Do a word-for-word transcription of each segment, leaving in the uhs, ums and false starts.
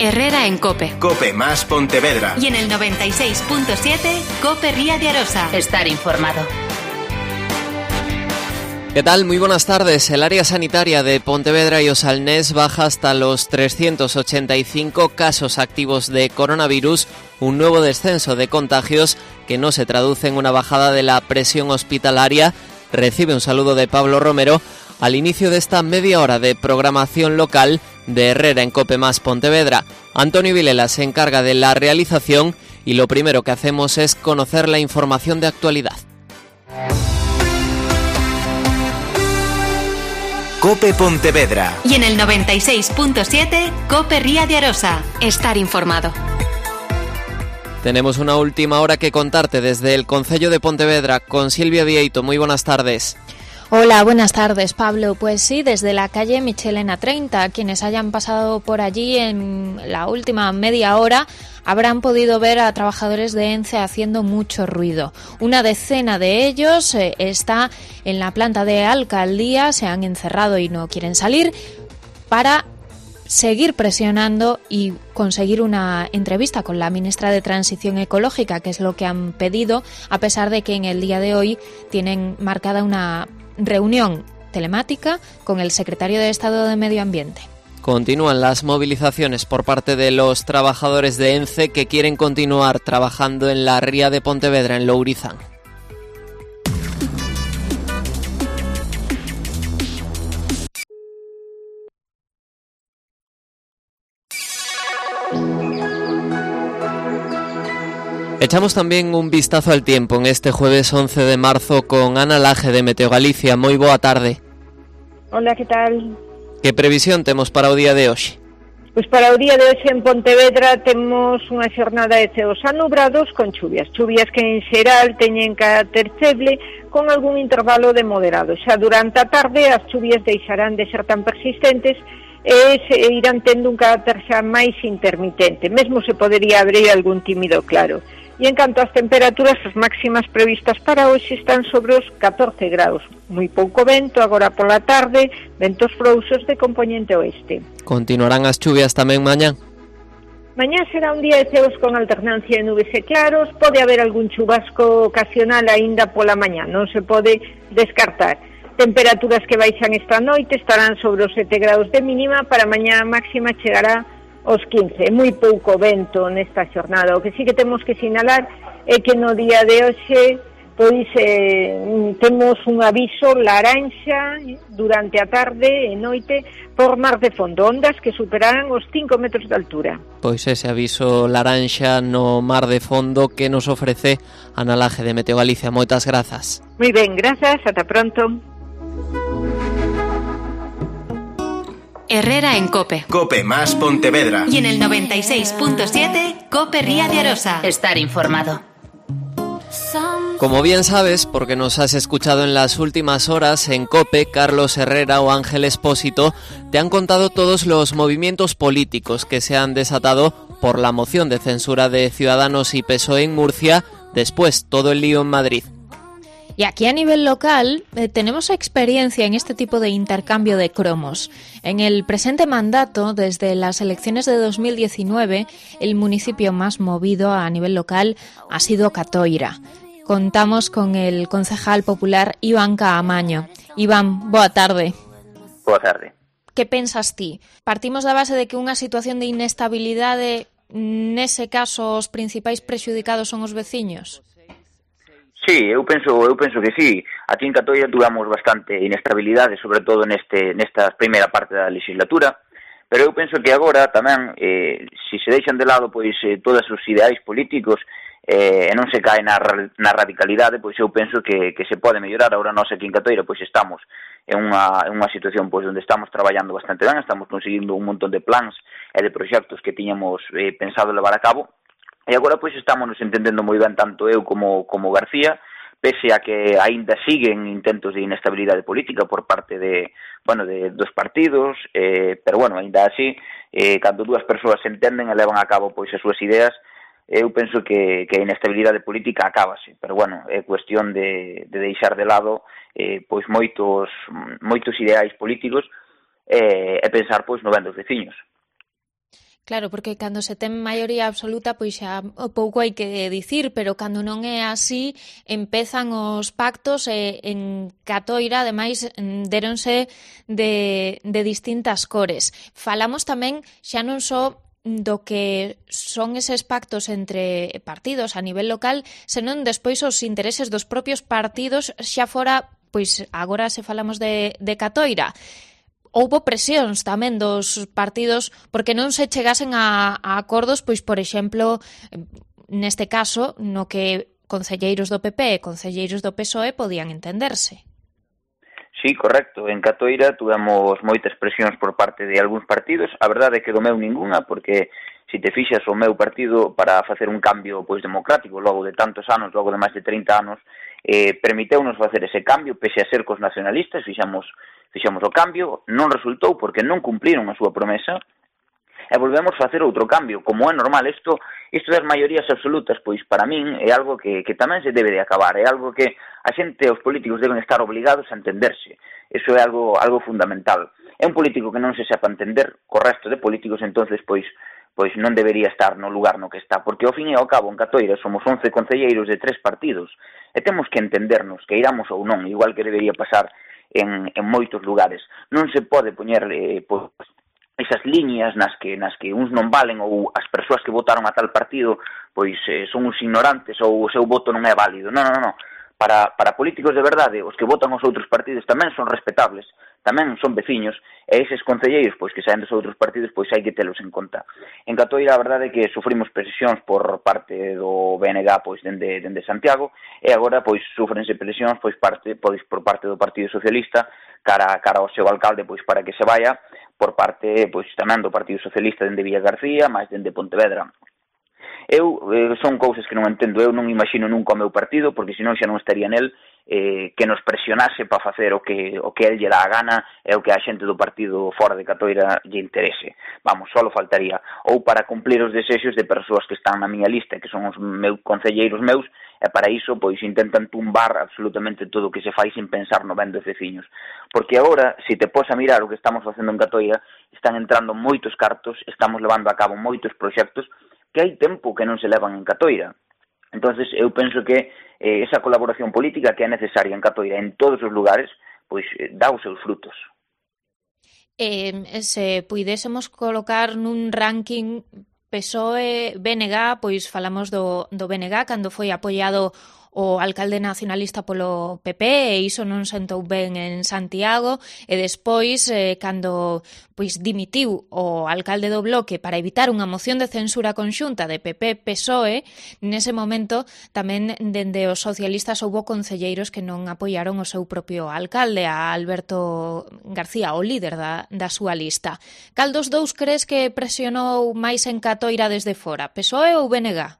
Herrera en COPE. COPE más Pontevedra. Y en el noventa y seis punto siete, COPE Ría de Arosa. Estar informado. ¿Qué tal? Muy buenas tardes. El área sanitaria de Pontevedra y Osalnés baja hasta los trescientos ochenta y cinco casos activos de coronavirus, un nuevo descenso de contagios que no se traduce en una bajada de la presión hospitalaria. Recibe un saludo de Pablo Romero al inicio de esta media hora de programación local de Herrera en COPE más Pontevedra. Antonio Vilela se encarga de la realización y lo primero que hacemos es conocer la información de actualidad. COPE Pontevedra. Y en el noventa y seis punto siete, COPE Ría de Arosa. Estar informado. Tenemos una última hora que contarte desde el Concello de Pontevedra con Silvia Vieito. Muy buenas tardes. Hola, buenas tardes, Pablo. Pues sí, desde la calle Michelena treinta, quienes hayan pasado por allí en la última media hora habrán podido ver a trabajadores de ENCE haciendo mucho ruido. Una decena de ellos eh, está en la planta de alcaldía, se han encerrado y no quieren salir para seguir presionando y conseguir una entrevista con la ministra de Transición Ecológica, que es lo que han pedido, a pesar de que en el día de hoy tienen marcada una reunión telemática con el secretario de Estado de Medio Ambiente. Continúan las movilizaciones por parte de los trabajadores de ENCE que quieren continuar trabajando en la ría de Pontevedra, en Lourizán. Echamos también un vistazo al tiempo en este jueves once de marzo con Ana Laje de Meteo Galicia. Moi boa tarde. Hola, que tal? Que previsión temos para o día de hoxe? Pois para o día de hoxe en Pontevedra temos unha xornada de ceos anubrados con chuvias. Chuvias que en xeral teñen carácter feble con algún intervalo de moderado. Xa durante a tarde as chuvias deixarán de ser tan persistentes e se irán tendo un carácter xa máis intermitente. Mesmo se podería abrir algún tímido claro. E en canto ás temperaturas, as máximas previstas para hoxe están sobre os catorce graus. Moi pouco vento, agora pola tarde, ventos frouxos de compoñente oeste. Continuarán as chuvias tamén mañá? Mañá será un día de ceos con alternancia de nubes e claros. Pode haber algún chubasco ocasional aínda pola mañá, non se pode descartar. Temperaturas que baixan esta noite, estarán sobre os sete graus de mínima, para mañá a máxima chegará os quince, moi pouco vento nesta xornada. O que sí que temos que sinalar é que no día de hoxe pois eh, temos un aviso laranxa durante a tarde e noite por mar de fondo, ondas que superarán os cinco metros de altura. Pois ese aviso laranxa no mar de fondo que nos ofrece Ana Laje de Meteo Galicia. Moitas grazas. Moi ben, grazas, ata pronto. Herrera en COPE. COPE más Pontevedra. Y en el noventa y seis punto siete, COPE Ría de Arosa. Estar informado. Como bien sabes, porque nos has escuchado en las últimas horas, en COPE, Carlos Herrera o Ángel Expósito te han contado todos los movimientos políticos que se han desatado por la moción de censura de Ciudadanos y P S O E en Murcia, después todo el lío en Madrid. Y aquí a nivel local eh, tenemos experiencia en este tipo de intercambio de cromos. En el presente mandato, desde las elecciones de dos mil diecinueve, el municipio más movido a nivel local ha sido Catoira. Contamos con el concejal popular Iván Caamaño. Iván, boa tarde. Boa tarde. Que pensas ti? Partimos da base de que unha situación de inestabilidade, nese caso, os principais prexudicados son os veciños? Sí, eu penso, eu penso que sí. Aquí en Catoira tuvamos bastante inestabilidade, sobre todo neste nesta primeira parte da legislatura, pero eu penso que agora tamén, eh, se se deixan de lado pois eh, todos os ideais políticos eh, e non se cae na, na radicalidade, pois eu penso que, que se pode mellorar. Agora nós aquí en Catoira pois estamos en unha, en unha situación pois onde estamos traballando bastante ben, estamos conseguindo un montón de plans e de proxectos que tiñamos eh, pensado levar a cabo. E agora pois estamos nos entendendo moi ben tanto eu como, como García, pese a que aínda siguen intentos de inestabilidade política por parte de, bueno, de dos partidos, eh, pero bueno, aínda así, eh, cando dúas persoas se entenden e levan a cabo pois as súas ideas, eu penso que, que a inestabilidade política acábase, pero bueno, é cuestión de, de deixar de lado eh, pois moitos moitos ideais políticos eh, e pensar pois no ben dos veciños. Claro, porque cando se ten maioría absoluta, pois xa pouco hai que dicir, pero cando non é así, empezan os pactos e en Catoira, ademais, déronse de, de distintas cores. Falamos tamén xa non só do que son eses pactos entre partidos a nivel local, senón despois os intereses dos propios partidos, xa fora, pois agora se falamos de, de Catoira. Houbo presións tamén dos partidos porque non se chegasen a, a acordos, pois, por exemplo, neste caso, no que concelleiros do P P e concelleiros do P S O E podían entenderse. Sí, correcto. En Catoira tuvemos moitas presións por parte de algúns partidos. A verdade é que do meu ninguna, porque se te fixas o meu partido para facer un cambio pois democrático logo de tantos anos, logo de máis de trinta anos, eh, permiteunos facer ese cambio, pese a ser cos nacionalistas, fixamos fixamos o cambio, non resultou porque non cumpliron a súa promesa, e volvemos a facer outro cambio, como é normal. Isto, isto das maiorías absolutas, pois para min é algo que, que tamén se debe de acabar, é algo que a xente, os políticos deben estar obligados a entenderse, iso é algo, algo fundamental. É un político que non se sepa entender co resto de políticos, entonces pois pois non debería estar no lugar no que está, porque ao fin e ao cabo en Catoira somos once concelleiros de tres partidos, e temos que entendernos, que iramos ou non, igual que debería pasar en, en moitos lugares. Non se pode poñer eh, pois, esas líneas nas que nas que uns non valen ou as persoas que votaron a tal partido pois eh, son uns ignorantes ou o seu voto non é válido. Non, non, non. Para, para políticos de verdade, os que votan os outros partidos tamén son respetables, tamén son veciños, e eses concelleiros pois que saen dos outros partidos pois hai que telos en conta. En Catoira a verdade é que sufrimos presións por parte do B N G pois dende, dende Santiago, e agora pois sufrense presións pois parte pois por parte do Partido Socialista cara cara ao seu alcalde pois para que se vaya, por parte pois tamén do Partido Socialista dende Villa García, máis dende Pontevedra. Eu, eh, son cousas que non entendo, eu non imagino nunca o meu partido, porque senón xa non estaría nel, eh, que nos presionase para facer o que o que el lle dá a gana e o que a xente do partido fora de Catoira lle interese. Vamos, só faltaría. Ou para cumplir os desexos de persoas que están na miña lista, que son os meus concelleiros meus, e para iso, pois, intentan tumbar absolutamente todo o que se fai sin pensar no ben dos veciños. Porque agora, se te pos a mirar o que estamos facendo en Catoira, están entrando moitos cartos, estamos levando a cabo moitos proxectos que hai tempo que non se levan en Catoira. Entonces, eu penso que eh, esa colaboración política que é necesaria en Catoira en todos os lugares, pois eh, dá os seus frutos. Eh, se puidésemos colocar nun ranking P S O E B N G, pois falamos do, do B N G cando foi apoiado o alcalde nacionalista polo P P, e iso non sentou ben en Santiago, e despois, eh, cando pois dimitiu o alcalde do Bloque para evitar unha moción de censura conxunta de P P P S O E, nese momento tamén dende os socialistas houbo concelleiros que non apoiaron o seu propio alcalde, a Alberto García, o líder da, da súa lista. Cal dos dous crees que presionou máis en Catoira desde fora, P S O E ou B N G?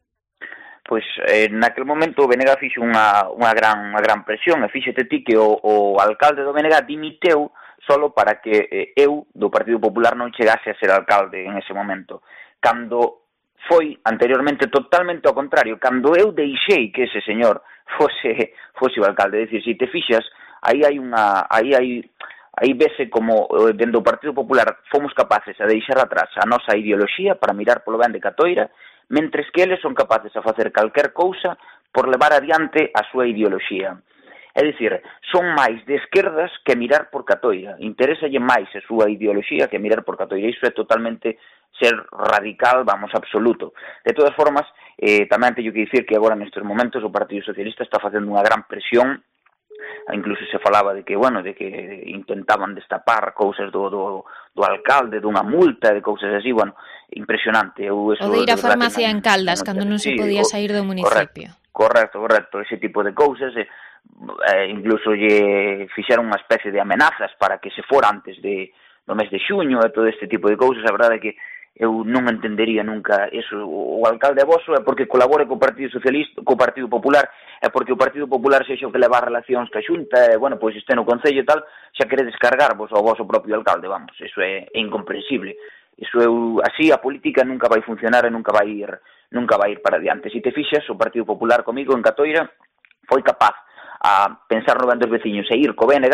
Pois, eh, naquele momento o B N G fixo unha, unha, gran, unha gran presión, e fíxete ti que o, o alcalde do B N G dimiteu solo para que eh, eu, do Partido Popular, non chegase a ser alcalde en ese momento. Cando foi anteriormente totalmente ao contrario, cando eu deixei que ese señor fose, fose o alcalde, é dicir, se te fixas, aí hai unha, aí hai, aí vese como dentro do Partido Popular fomos capaces a deixar atrás a nosa ideoloxía para mirar polo ben de Catoira, mentres que eles son capaces a facer calquer cousa por levar adiante a súa ideoloxía. É dicir, son máis de esquerdas que mirar por Catoira. Interésalle máis a súa ideoloxía que mirar por Catoira. Iso é totalmente ser radical, vamos, absoluto. De todas formas, eh, tamén teño que dicir que agora nestes momentos o Partido Socialista está facendo unha gran presión. Incluso se falaba de que, bueno, de que intentaban destapar cousas do, do, do alcalde, dunha multa, de cousas así, bueno, impresionante. Eu, eso, o de ir a farmacia en Caldas, cando non se podía sair do municipio. Correcto, correcto, ese tipo de cousas, eh, eh, incluso lle fixeron unha especie de amenazas para que se fora antes de, do mes de xuño, e todo este tipo de cousas. A verdade é que eu non entendería nunca eso. O alcalde voso é porque colabore co Partido Socialista, co Partido Popular, é porque o Partido Popular sexa o que leva relacións ca Xunta, e, bueno, pois este no Concello e tal, xa queredes cargarvos ao voso propio alcalde, vamos, eso é, é incomprensible. Iso é, así a política nunca vai funcionar e nunca vai ir, nunca vai ir para diante. Se te fixas, o Partido Popular comigo en Catoira foi capaz a pensar no ben dos veciños e ir co B N G,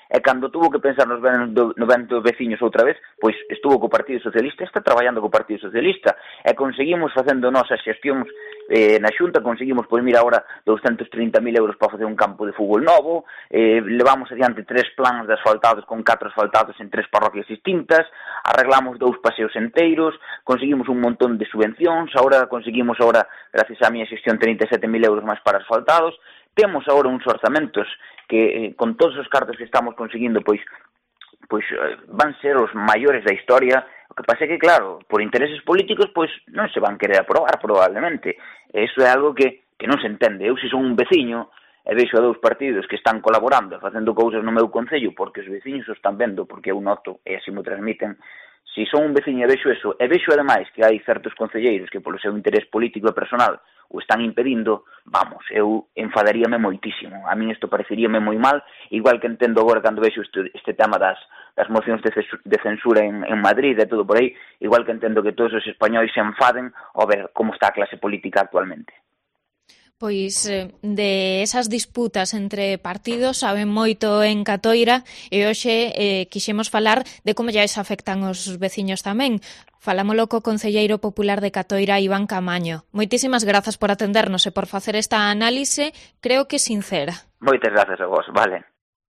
e cando tuvo que pensar nos ben do, no ben dos veciños outra vez, pois estuvo co Partido Socialista, está traballando co Partido Socialista, e conseguimos facendo nosas xestións eh, na Xunta, conseguimos, pois mira, agora douscentos trinta mil euros para facer un campo de fútbol novo, eh, levamos adiante tres plans de asfaltados con catro asfaltados en tres parroquias distintas, arreglamos dous paseos enteiros, conseguimos un montón de subvencións, agora conseguimos agora, gracias á miña xestión, trinta e sete mil euros máis para asfaltados, temos agora uns orzamentos que, eh, con todos os cartos que estamos conseguindo, pois, pois eh, van ser os maiores da historia. O que pasa é que, claro, por intereses políticos, pois non se van querer aprobar, probablemente. Eso é algo que, que non se entende. Eu, se son un veciño, e vexo a dous partidos que están colaborando, facendo cousas no meu concello, porque os veciños o están vendo, porque eu noto, e así mo transmiten, se son un veciño e vexo eso, e vexo ademais que hai certos concelleiros que polo seu interés político e personal o están impedindo, vamos, eu enfadaríame moitísimo. A min isto pareceríame moi mal, igual que entendo agora cando vexo este, este tema das, das mocións de, de censura en, en Madrid e todo por aí, igual que entendo que todos os españois se enfaden ao ver como está a clase política actualmente. Pois de esas disputas entre partidos saben moito en Catoira e hoxe eh, quixemos falar de como lles afectan os veciños tamén. Falámolo co concelleiro popular de Catoira, Iván Camaño. Moitísimas grazas por atendernos e por facer esta análise, creo que sincera. Moitas grazas a vos, vale.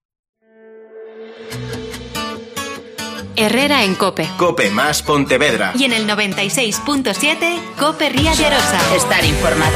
Herrera en COPE. COPE más Pontevedra. Y en el noventa y seis punto siete, COPE Ría de Arosa. Estar informado.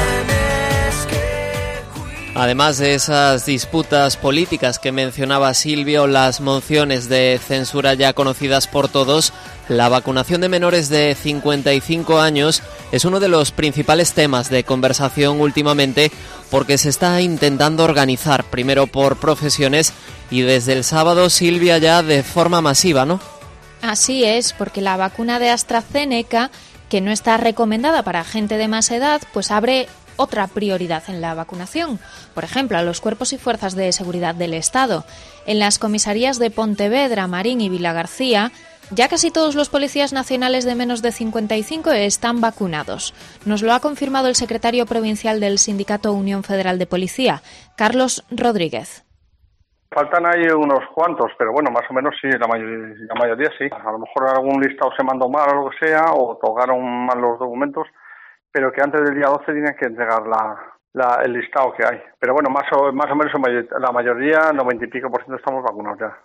Además de esas disputas políticas que mencionaba Silvio, las mociones de censura ya conocidas por todos, la vacunación de menores de cincuenta y cinco años es uno de los principales temas de conversación últimamente porque se está intentando organizar, primero por profesiones y desde el sábado, Silvia, ya de forma masiva, ¿no? Así es, porque la vacuna de AstraZeneca, que no está recomendada para gente de más edad, pues abre otra prioridad en la vacunación, por ejemplo, a los cuerpos y fuerzas de seguridad del Estado. En las comisarías de Pontevedra, Marín y Vilagarcía, ya casi todos los policías nacionales de menos de cincuenta y cinco están vacunados. Nos lo ha confirmado el secretario provincial del sindicato Unión Federal de Policía, Carlos Rodríguez. Faltan ahí unos cuantos, pero bueno, más o menos sí, la, may- la mayoría sí. A lo mejor algún listado se mandó mal o lo que sea, o tocaron mal los documentos, pero que antes del día doce tienen que entregar la, la, el listado que hay. Pero bueno, más o, más o menos la mayoría, noventa y pico por ciento, estamos vacunados ya.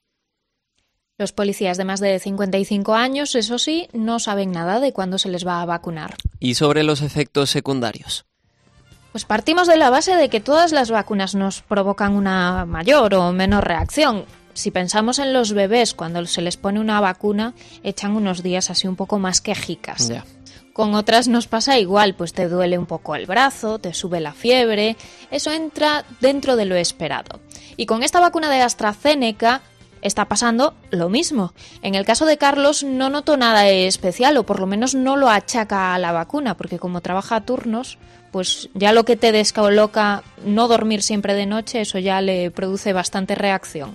Los policías de más de cincuenta y cinco años, eso sí, no saben nada de cuándo se les va a vacunar. ¿Y sobre los efectos secundarios? Pues partimos de la base de que todas las vacunas nos provocan una mayor o menor reacción. Si pensamos en los bebés, cuando se les pone una vacuna, echan unos días así un poco más quejicas. Ya. Con otras nos pasa igual, pues te duele un poco el brazo, te sube la fiebre, eso entra dentro de lo esperado. Y con esta vacuna de AstraZeneca está pasando lo mismo. En el caso de Carlos no notó nada especial, o por lo menos no lo achaca a la vacuna, porque como trabaja a turnos, pues ya lo que te descoloca no dormir siempre de noche, eso ya le produce bastante reacción.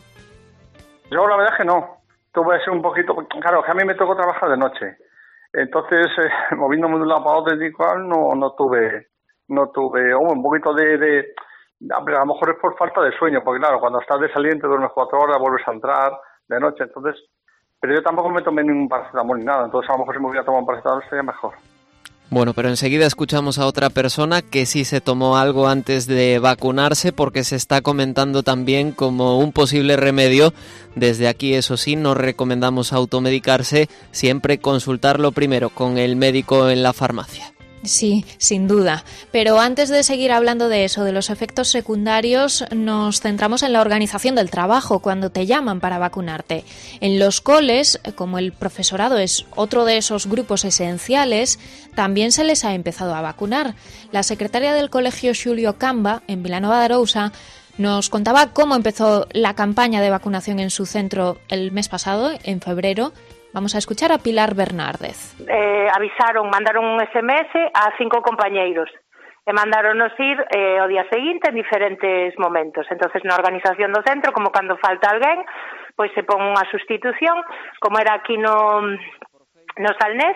Yo la verdad es que no. Tuve un poquito, claro, que a mí me tocó trabajar de noche. Entonces, eh, moviéndome de un lado para otro y cual, no, no tuve, no tuve, oh, un poquito de, de, a lo mejor es por falta de sueño, porque claro, cuando estás de saliente duermes cuatro horas, vuelves a entrar de noche, entonces, pero yo tampoco me tomé ningún paracetamol ni nada, entonces a lo mejor si me hubiera tomado un paracetamol sería mejor. Bueno, pero enseguida escuchamos a otra persona que sí se tomó algo antes de vacunarse porque se está comentando también como un posible remedio. Desde aquí, eso sí, nos recomendamos automedicarse, siempre consultarlo primero con el médico en la farmacia. Sí, sin duda. Pero antes de seguir hablando de eso, de los efectos secundarios, nos centramos en la organización del trabajo cuando te llaman para vacunarte. En los coles, como el profesorado es otro de esos grupos esenciales, también se les ha empezado a vacunar. La secretaria del colegio Xulio Camba, en Vilanova de Arousa, nos contaba cómo empezó la campaña de vacunación en su centro el mes pasado, en febrero. Vamos a escuchar a Pilar Bernárdez. Eh, avisaron, mandaron un ese eme ese a cinco compañeiros e mandáronos ir eh, o día seguinte en diferentes momentos. Entonces, na organización do centro, como cando falta alguén, pois se pon unha sustitución, como era aquí no, no Salnés,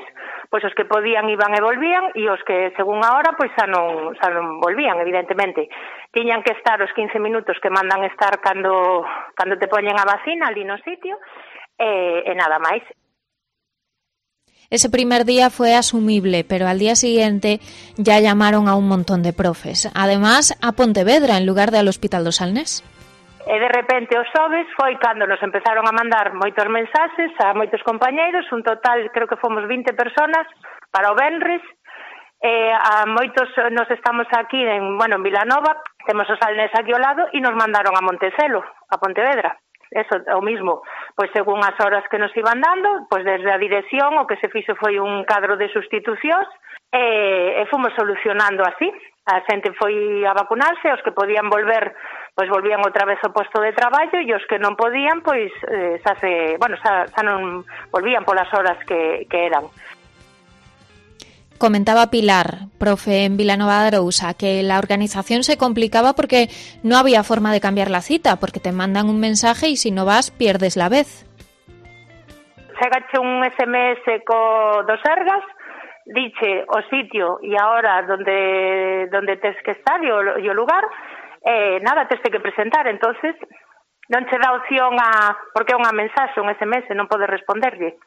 pois os que podían iban e volvían, e os que, según a hora, pois xa non, xa non volvían, evidentemente. Tiñan que estar os quince minutos que mandan estar cando, cando te poñen a vacina ali no sitio, e, e nada máis. Ese primer día fue asumible, pero al día siguiente ya llamaron a un montón de profes. Además, a Pontevedra en lugar de al Hospital do Salnés. E de repente os xoves foi cando nos empezaron a mandar moitos mensaxes a moitos compañeiros, un total, creo que fomos vinte personas para o venres. E a moitos nos estamos aquí en, bueno, en Vilanova, temos o Salnés aquí ao lado e nos mandaron a Montecelo, a Pontevedra. Eso, o mismo, pois según as horas que nos iban dando, pois desde a dirección o que se fixo foi un cadro de sustitucións e, e fomos solucionando así. A xente foi a vacunarse, os que podían volver, pois volvían outra vez ao posto de traballo e os que non podían, pois eh, xa se, bueno, xa, xa non volvían polas horas que, que eran. Comentaba Pilar, profe en Vilanova de Arousa, que la organización se complicaba porque no había forma de cambiar la cita, porque te mandan un mensaje y si no vas, pierdes la vez. Chegache un ese eme ese co dos Sergas, diche o sitio e a hora donde, donde tes que estar e o, e o lugar, eh, nada, tes que presentar, entonces non che dá opción a, porque é unha mensaxe, un ese eme ese, non podes responderlle.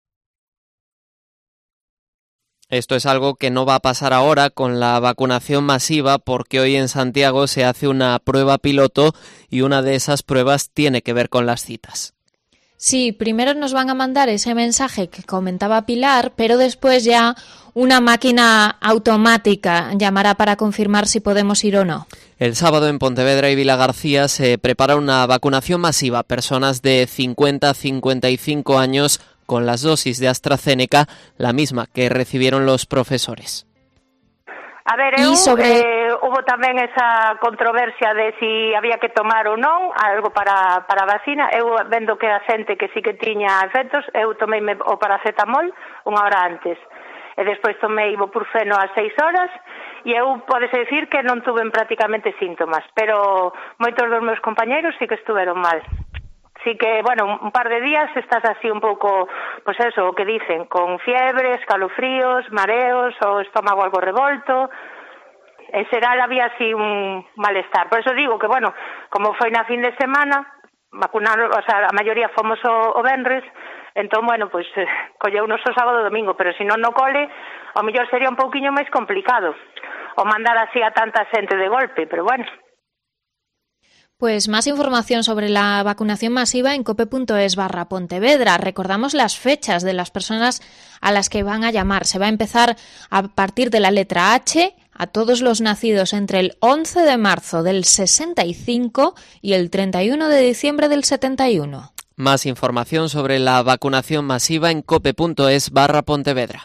Esto es algo que no va a pasar ahora con la vacunación masiva porque hoy en Santiago se hace una prueba piloto y una de esas pruebas tiene que ver con las citas. Sí, primero nos van a mandar ese mensaje que comentaba Pilar, pero después ya una máquina automática llamará para confirmar si podemos ir o no. El sábado en Pontevedra y Vilagarcía se prepara una vacunación masiva. Personas de cincuenta a cincuenta y cinco años con las dosis de AstraZeneca, la misma que recibieron los profesores. A ver, eu, sobre... eh, hubo tamén esa controversia de si había que tomar ou non algo para, para a vacina. Eu vendo que a xente que sí que tiña efectos, eu tomei o paracetamol unha hora antes. E despois tomei ibuprofeno ás seis horas e eu podese dicir que non tuve prácticamente síntomas, pero moitos dos meus compañeiros sí que estuveron mal. Sí que, bueno, un par de días estás así un pouco, pues eso, o que dicen, con fiebre, escalofríos, mareos, o estómago algo revolto. En xeral había así un malestar. Por eso digo que, bueno, como foi na fin de semana, vacunaron, o sea, a maioría fomos o, o venres, entón, bueno, pues eh, colleunos o sábado e domingo, pero se non no cole, ao mellor sería un pouquiño máis complicado o mandar así a tanta xente de golpe, pero bueno. Pues más información sobre la vacunación masiva en cope.es barra Pontevedra. Recordamos las fechas de las personas a las que van a llamar. Se va a empezar a partir de la letra H a todos los nacidos entre el once de marzo del sesenta y cinco y el treinta y uno de diciembre del setenta y uno. Más información sobre la vacunación masiva en cope.es barra Pontevedra.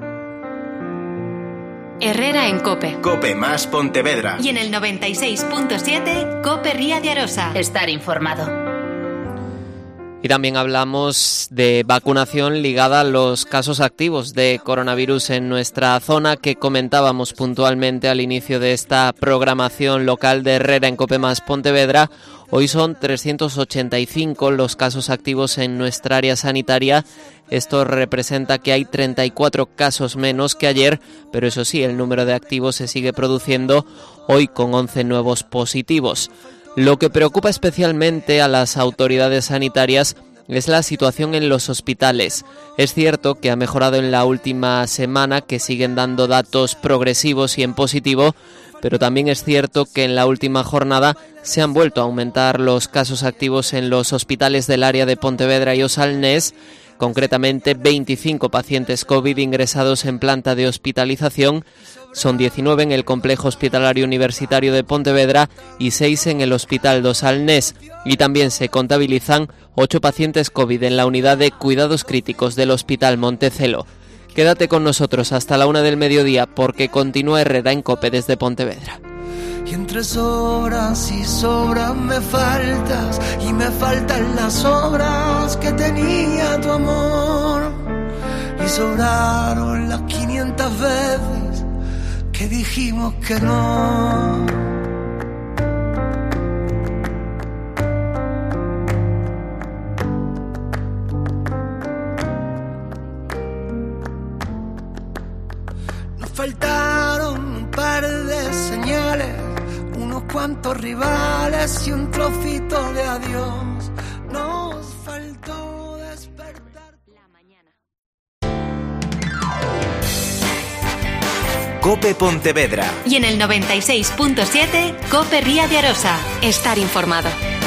Herrera en COPE. COPE más Pontevedra. Y en el noventa y seis punto siete, COPE Ría de Arosa. Estar informado. Y también hablamos de vacunación ligada a los casos activos de coronavirus en nuestra zona que comentábamos puntualmente al inicio de esta programación local de Herrera en COPE más Pontevedra. Hoy son trescientos ochenta y cinco los casos activos en nuestra área sanitaria. Esto representa que hay treinta y cuatro casos menos que ayer, pero eso sí, el número de activos se sigue produciendo hoy con once nuevos positivos. Lo que preocupa especialmente a las autoridades sanitarias es la situación en los hospitales. Es cierto que ha mejorado en la última semana, que siguen dando datos progresivos y en positivo, pero también es cierto que en la última jornada se han vuelto a aumentar los casos activos en los hospitales del área de Pontevedra y O Salnés, concretamente veinticinco pacientes COVID ingresados en planta de hospitalización, son diecinueve en el Complejo Hospitalario Universitario de Pontevedra y seis en el Hospital do Salnés, y también se contabilizan ocho pacientes COVID en la unidad de cuidados críticos del Hospital Montecelo. Quédate con nosotros hasta la una del mediodía porque continúa Herrera en COPE desde Pontevedra. Y entre horas y sobras me faltas y me faltan las horas que tenía tu amor. Y sobraron las quinientas veces que dijimos que no. faltaron un par de señales, unos cuantos rivales y un trocito de adiós. Nos faltó despertar la mañana. COPE Pontevedra. Y en el noventa y seis punto siete, COPE Ría de Arosa. Estar informado.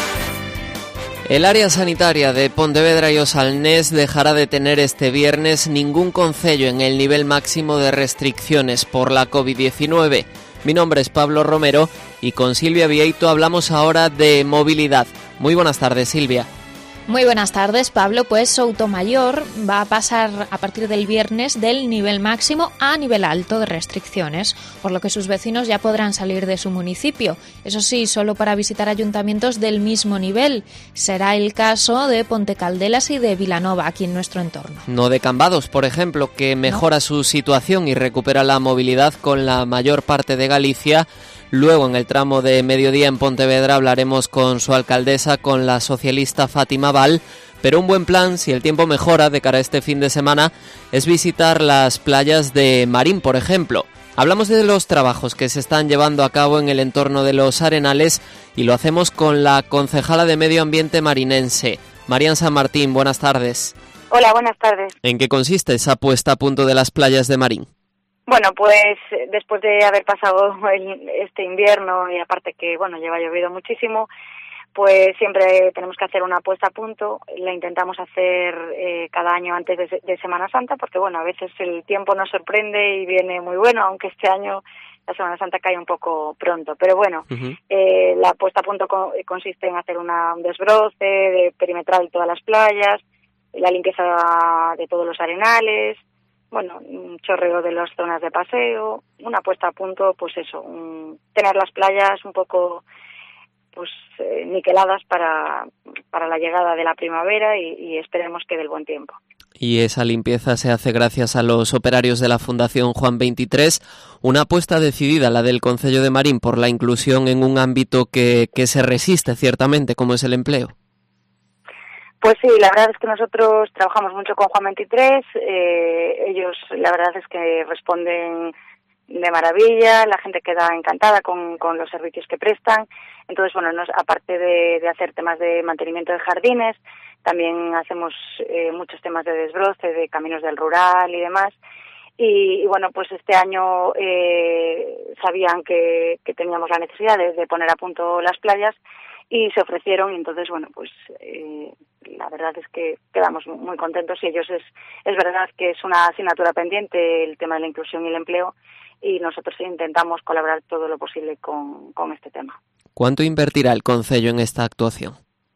El área sanitaria de Pontevedra y Osalnés dejará de tener este viernes ningún concello en el nivel máximo de restricciones por la covid diecinueve. Mi nombre es Pablo Romero y con Silvia Vieito hablamos ahora de movilidad. Muy buenas tardes, Silvia. Muy buenas tardes, Pablo. Pues Soutomayor va a pasar a partir del viernes del nivel máximo a nivel alto de restricciones, por lo que sus vecinos ya podrán salir de su municipio. Eso sí, solo para visitar ayuntamientos del mismo nivel. Será el caso de Pontecaldelas y de Vilanova, aquí en nuestro entorno. No de Cambados, por ejemplo, que mejora no. su situación y recupera la movilidad con la mayor parte de Galicia. Luego, en el tramo de mediodía en Pontevedra, hablaremos con su alcaldesa, con la socialista Fátima Val, pero un buen plan, si el tiempo mejora de cara a este fin de semana, es visitar las playas de Marín, por ejemplo. Hablamos de los trabajos que se están llevando a cabo en el entorno de los Arenales y lo hacemos con la concejala de Medio Ambiente marinense, Marian San Martín. Buenas tardes. Hola, buenas tardes. ¿En qué consiste esa puesta a punto de las playas de Marín? Bueno, pues después de haber pasado el, este invierno y aparte que, bueno, lleva llovido muchísimo, pues siempre tenemos que hacer una puesta a punto. La intentamos hacer eh, cada año antes de, de Semana Santa porque, bueno, a veces el tiempo nos sorprende y viene muy bueno, aunque este año la Semana Santa cae un poco pronto. Pero bueno, uh-huh. eh, la puesta a punto co- consiste en hacer una, un desbroce de perimetral de todas las playas, la limpieza de todos los arenales, bueno, un chorreo de las zonas de paseo, una puesta a punto, pues eso, un, tener las playas un poco pues eh, niqueladas para, para la llegada de la primavera y, y esperemos que del buen tiempo. Y esa limpieza se hace gracias a los operarios de la Fundación Juan veintitrés, una apuesta decidida, la del Concello de Marín, por la inclusión en un ámbito que, que se resiste ciertamente, como es el empleo. Pues sí, la verdad es que nosotros trabajamos mucho con Juan veintitrés, eh, ellos la verdad es que responden de maravilla, la gente queda encantada con, con los servicios que prestan. Entonces, bueno, nos, aparte de, de hacer temas de mantenimiento de jardines, también hacemos eh, muchos temas de desbroce, de caminos del rural y demás. Y, y bueno, pues este año eh, sabían que, que teníamos la necesidad de, de poner a punto las playas y se ofrecieron y entonces, bueno, pues eh, la verdad es que quedamos muy contentos y ellos es, es verdad que es una asignatura pendiente el tema de la inclusión y el empleo y nosotros intentamos colaborar todo lo posible con, con este tema. ¿Cuánto invertirá el Concello en esta actuación?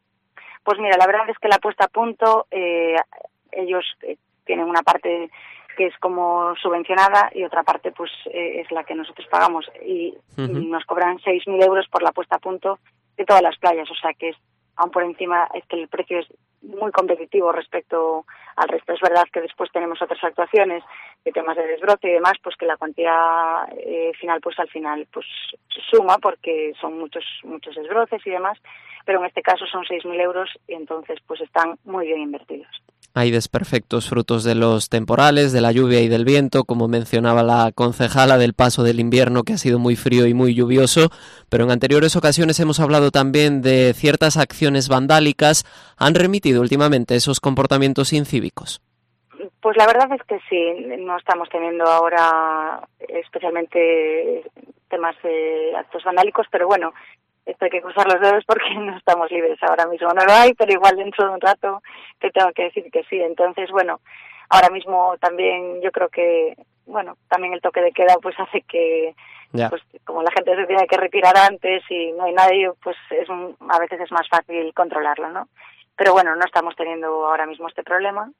Pues mira, la verdad es que la puesta a punto, eh, ellos eh, tienen una parte que es como subvencionada y otra parte pues eh, es la que nosotros pagamos y uh-huh. nos cobran seis mil euros por la puesta a punto de todas las playas, o sea que es, aún por encima es que el precio es muy competitivo respecto al resto. Es verdad que después tenemos otras actuaciones de temas de desbroce y demás, pues que la cuantía eh, final pues al final pues suma porque son muchos muchos desbroces y demás, pero en este caso son seis mil euros y entonces pues están muy bien invertidos. Hay desperfectos frutos de los temporales, de la lluvia y del viento, como mencionaba la concejala, del paso del invierno que ha sido muy frío y muy lluvioso, pero en anteriores ocasiones hemos hablado también de ciertas acciones vandálicas. ¿Han remitido últimamente esos comportamientos incívicos? Pues la verdad es que sí, no estamos teniendo ahora especialmente temas de actos vandálicos, pero bueno, esto hay que cruzar los dedos porque no estamos libres ahora mismo, no lo hay, pero igual dentro de un rato te tengo que decir que sí. Entonces, bueno, ahora mismo también yo creo que, bueno, también el toque de queda pues hace que, yeah. pues como la gente se tiene que retirar antes y no hay nadie, pues es a veces es más fácil controlarlo, ¿no? Pero bueno, no estamos teniendo ahora mismo este problema.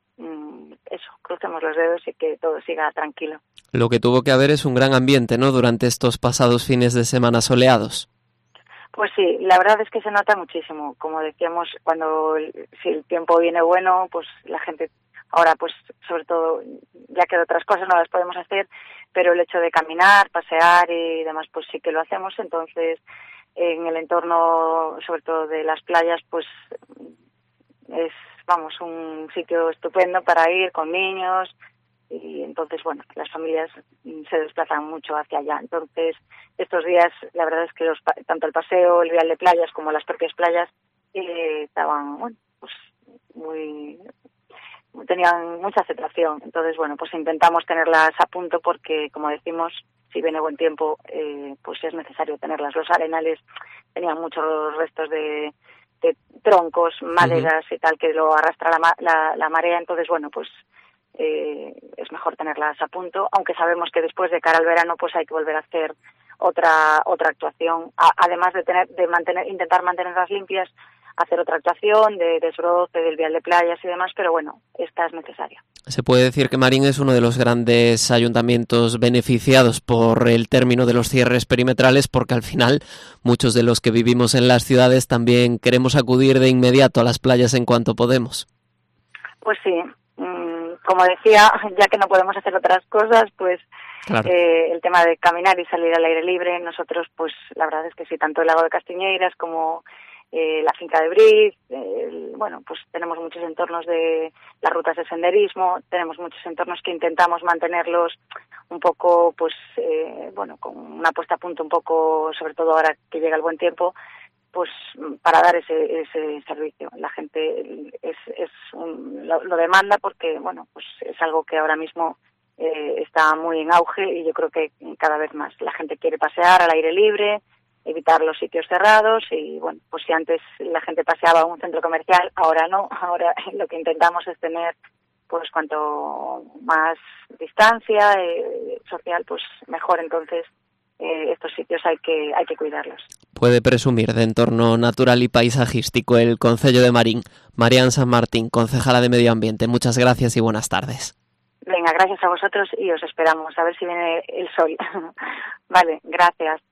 Eso, crucemos los dedos y que todo siga tranquilo. Lo que tuvo que haber es un gran ambiente, ¿no?, durante estos pasados fines de semana soleados. Pues sí, la verdad es que se nota muchísimo. Como decíamos, cuando si el tiempo viene bueno, pues la gente ahora, pues sobre todo, ya que otras cosas no las podemos hacer, pero el hecho de caminar, pasear y demás, pues sí que lo hacemos. Entonces, en el entorno, sobre todo de las playas, pues es, vamos, un sitio estupendo para ir con niños, y entonces, bueno, las familias se desplazan mucho hacia allá. Entonces, estos días, la verdad es que los, tanto el paseo, el vial de playas, como las propias playas, eh, estaban, bueno, pues muy... tenían mucha aceptación. Entonces, bueno, pues intentamos tenerlas a punto porque, como decimos, si viene buen tiempo, eh, pues es necesario tenerlas. Los arenales tenían muchos restos de, de troncos, maderas uh-huh. y tal, que lo arrastra la, la, la marea. Entonces, bueno, pues eh, es mejor tenerlas a punto, aunque sabemos que después de cara al verano, pues hay que volver a hacer otra otra actuación, a, además de tener de mantener intentar mantenerlas limpias, hacer otra actuación de desbroce del vial de playas y demás, pero bueno, esta es necesaria. Se puede decir que Marín es uno de los grandes ayuntamientos beneficiados por el término de los cierres perimetrales, porque al final muchos de los que vivimos en las ciudades también queremos acudir de inmediato a las playas en cuanto podemos. Pues sí, como decía, ya que no podemos hacer otras cosas, pues claro. eh, el tema de caminar y salir al aire libre, nosotros pues la verdad es que sí, tanto el lago de Castiñeiras como Eh, la finca de Briz, eh, bueno, pues tenemos muchos entornos de las rutas de senderismo, tenemos muchos entornos que intentamos mantenerlos un poco, pues, eh, bueno, con una puesta a punto un poco, sobre todo ahora que llega el buen tiempo, pues para dar ese ese servicio. La gente es, es un, lo, lo demanda porque, bueno, pues es algo que ahora mismo eh, está muy en auge y yo creo que cada vez más la gente quiere pasear al aire libre, evitar los sitios cerrados y, bueno, pues si antes la gente paseaba a un centro comercial, ahora no, ahora lo que intentamos es tener, pues cuanto más distancia eh, social, pues mejor. Entonces, eh, estos sitios hay que hay que cuidarlos. Puede presumir de entorno natural y paisajístico el concello de Marín. Marian San Martín, concejala de Medio Ambiente, muchas gracias y buenas tardes. Venga, gracias a vosotros y os esperamos, a ver si viene el sol. Vale, gracias.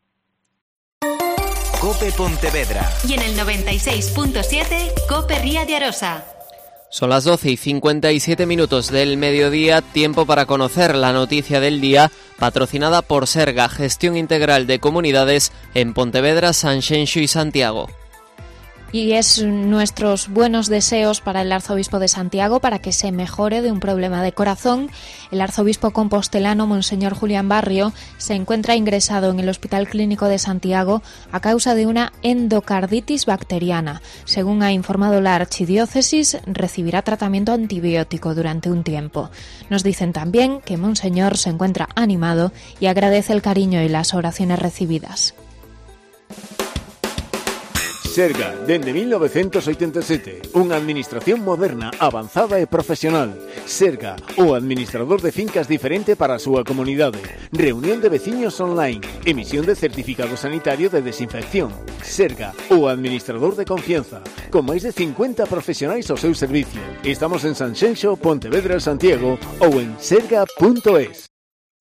COPE Pontevedra. Y en el noventa y seis punto siete, COPE Ría de Arosa. Son las doce y cincuenta y siete minutos del mediodía, tiempo para conocer la noticia del día, patrocinada por Serga, Gestión Integral de Comunidades en Pontevedra, Sanxenxo y Santiago. Y es nuestros buenos deseos para el arzobispo de Santiago para que se mejore de un problema de corazón. El arzobispo compostelano Monseñor Julián Barrio se encuentra ingresado en el Hospital Clínico de Santiago a causa de una endocarditis bacteriana. Según ha informado la archidiócesis, recibirá tratamiento antibiótico durante un tiempo. Nos dicen también que Monseñor se encuentra animado y agradece el cariño y las oraciones recibidas. Serga, dende mil novecientos oitenta e sete, unha administración moderna, avanzada e profesional. Serga, o administrador de fincas diferente para a súa comunidade. Reunión de veciños online, emisión de certificado sanitario de desinfección. Serga, o administrador de confianza, con máis de cincuenta profesionais ao seu servicio. Estamos en Sanxenxo, Pontevedra, Santiago ou en serga punto es.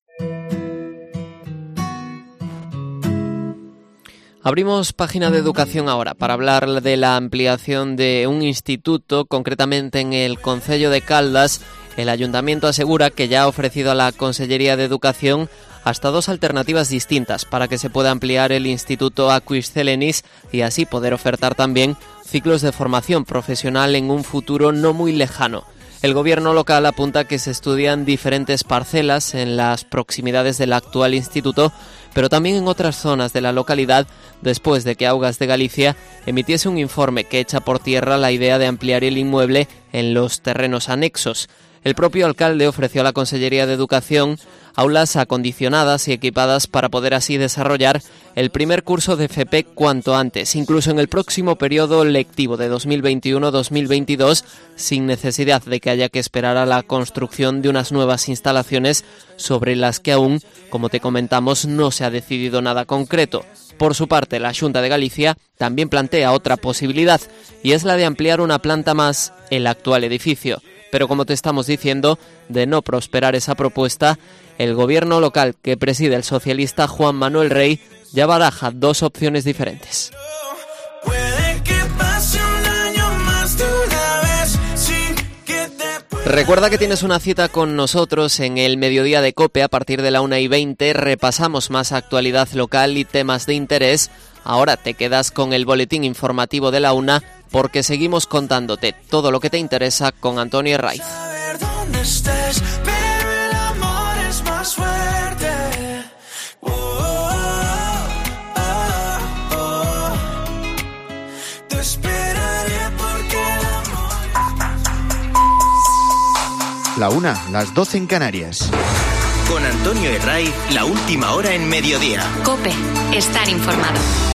Abrimos página de educación ahora para hablar de la ampliación de un instituto, concretamente en el concello de Caldas. El ayuntamiento asegura que ya ha ofrecido a la Consellería de Educación hasta dos alternativas distintas para que se pueda ampliar el Instituto Aquis Celenis y así poder ofertar también ciclos de formación profesional en un futuro no muy lejano. El gobierno local apunta que se estudian diferentes parcelas en las proximidades del actual instituto, pero también en otras zonas de la localidad, después de que Augas de Galicia emitiese un informe que echa por tierra la idea de ampliar el inmueble en los terrenos anexos. El propio alcalde ofreció a la Consellería de Educación aulas acondicionadas y equipadas para poder así desarrollar el primer curso de F P cuanto antes, incluso en el próximo periodo lectivo de dos mil veintiuno dos mil veintidós, sin necesidad de que haya que esperar a la construcción de unas nuevas instalaciones sobre las que aún, como te comentamos, no se ha decidido nada concreto. Por su parte, la Xunta de Galicia también plantea otra posibilidad, y es la de ampliar una planta más el actual edificio. Pero como te estamos diciendo, de no prosperar esa propuesta, el gobierno local que preside el socialista Juan Manuel Rey ya baraja dos opciones diferentes. Recuerda que tienes una cita con nosotros en el Mediodía de COPE a partir de la una y veinte. Repasamos más actualidad local y temas de interés. Ahora te quedas con el boletín informativo de la una porque seguimos contándote todo lo que te interesa con Antonio Herraiz. la una, las doce en Canarias. Con Antonio Herray, la última hora en mediodía. COPE, estar informado.